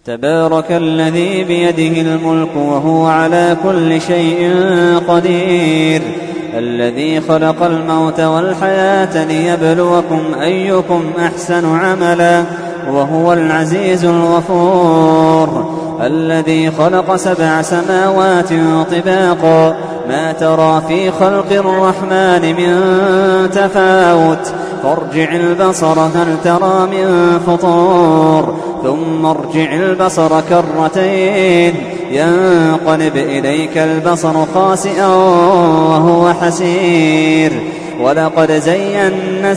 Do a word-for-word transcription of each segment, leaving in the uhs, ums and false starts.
تبارك الذي بيده الملك وهو على كل شيء قدير الذي خلق الموت والحياة ليبلوكم أيكم أحسن عملا وهو العزيز الغفور الذي خلق سبع سماوات طباقا ما ترى في خلق الرحمن من تفاوت فارجع البصر هل ترى من فطور ثم ارجع البصر كرتين ينقلب إليك البصر خاسئا وهو حسير ولقد زينا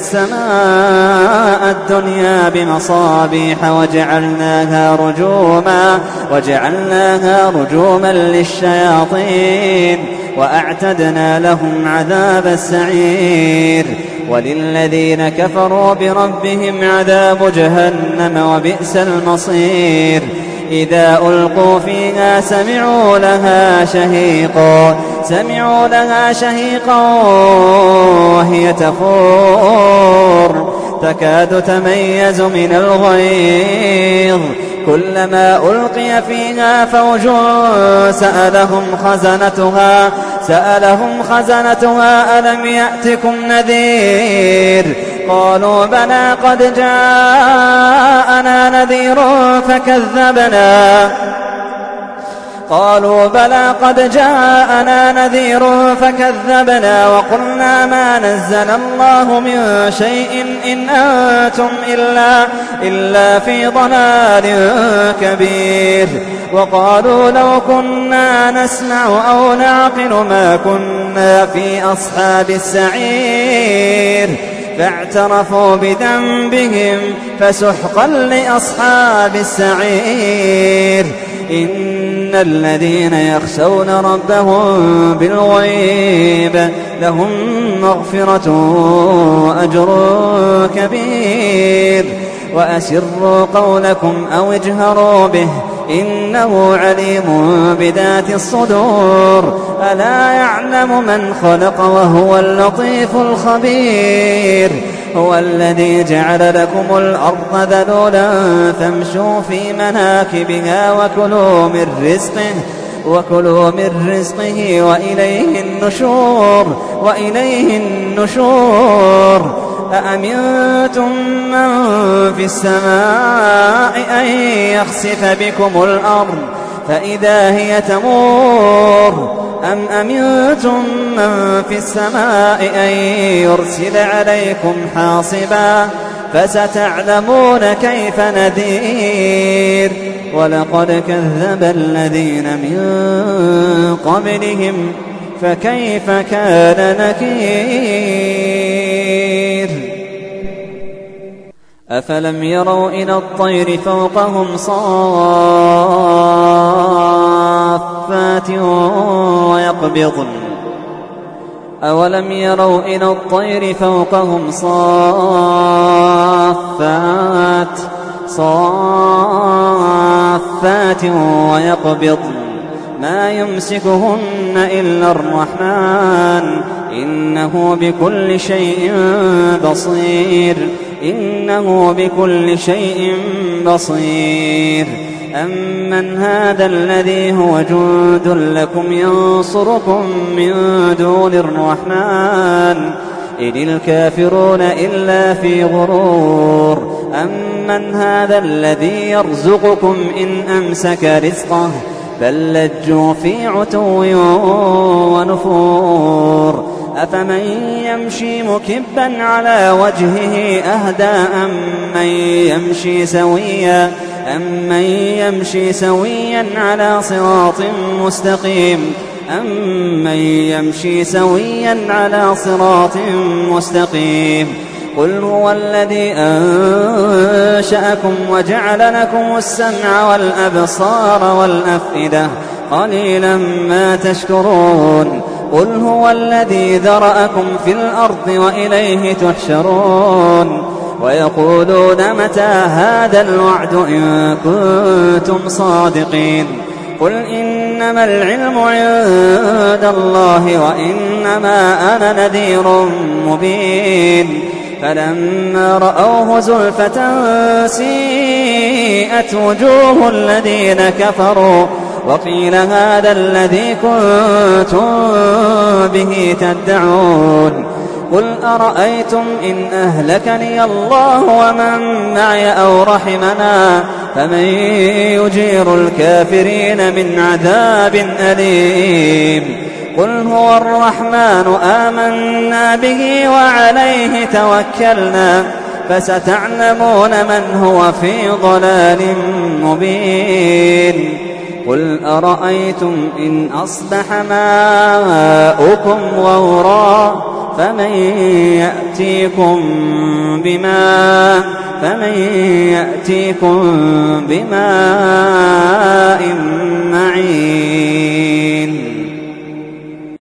السماء الدنيا بمصابيح وجعلناها رجوما وجعلناها رجوما للشياطين وأعتدنا لهم عذاب السعير وللذين كفروا بربهم عذاب جهنم وبئس المصير إذا ألقوا فيها سمعوا لها شهيقا سمعوا لها شهيقا وهي تفور تكاد تميز من الغيظ كلما ألقي فيها فوج سألهم خزنتها سألهم خزنتها ألم يأتكم نذير قالوا بلى قد جاءنا نذير فكذبنا قالوا بلى قد جاءنا نذير فكذبنا وقلنا ما نزل الله من شيء إن أنتم إلا, إلا في ضلال كبير وقالوا لو كنا نسمع أو نعقل ما كنا في أصحاب السعير فاعترفوا بذنبهم فسحقا لأصحاب السعير إن الذين يخشون ربهم بالغيب لهم مغفرة وأجر كبير وأسروا قولكم أو اجهروا به إنه عليم بذات الصدور ألا يعلم من خلق وهو اللطيف الخبير هو الذي جعل لكم الأرض ذلولا فامشوا في مناكبها وكلوا من رزقه وكلوا من رزقه وإليه النشور وإليه النشور أأمنتم من في السماء أن يخسف بكم الأرض فإذا هي تمور أم أمنتم من في السماء أن يرسل عليكم حاصبا فستعلمون كيف نذير ولقد كذب الذين من قبلهم فكيف كان نكير أفلم يروا إلى الطير فوقهم صافات ويقبضن أولم يروا إلى الطير فوقهم صافات صافات ويقبضن ما يمسكهن إلا الرحمن إنه بكل شيء بصير إنه بكل شيء بصير أمن هذا الذي هو جند لكم ينصركم من دون الرحمن إن الكافرون إلا في غرور أمن هذا الذي يرزقكم إن أمسك رزقه بل لجوا في عتو ونفور أفمن يمشي مكبا على وجهه أهدى أمن يمشي سويا أمن يمشي سويا على صراط مستقيم أمن يمشي سويا على صراط مستقيم قل هو الذي أنشأكم وجعل لكم السمع والأبصار والأفئدة قليلا ما تشكرون قل هو الذي ذرأكم في الأرض وإليه تحشرون ويقولون متى هذا الوعد إن كنتم صادقين قل إنما العلم عند الله وإنما أنا نذير مبين فلما رأوه زلفة سيئة وسيئت وجوه الذين كفروا وقيل هذا الذي كنتم به تدعون قل أرأيتم إن أهلكني الله ومن معي أو رحمنا فمن يجير الكافرين من عذاب أليم قل هو الرحمن آمنا به وعليه توكلنا فستعلمون من هو في ضلال مبين قل أرأيتم إن أصبح ماؤكم غورا فمن يأتيكم بماء فمن يأتيكم بماء معين